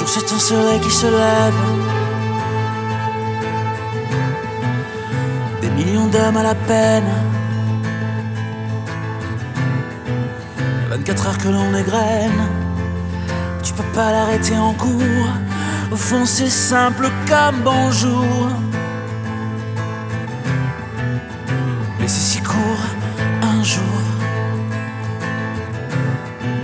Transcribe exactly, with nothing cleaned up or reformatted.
jour c'est un soleil qui se lève. Des millions d'hommes à la peine. vingt-quatre heures que l'on égrène. Tu peux pas l'arrêter en cours. Au fond c'est simple comme bonjour.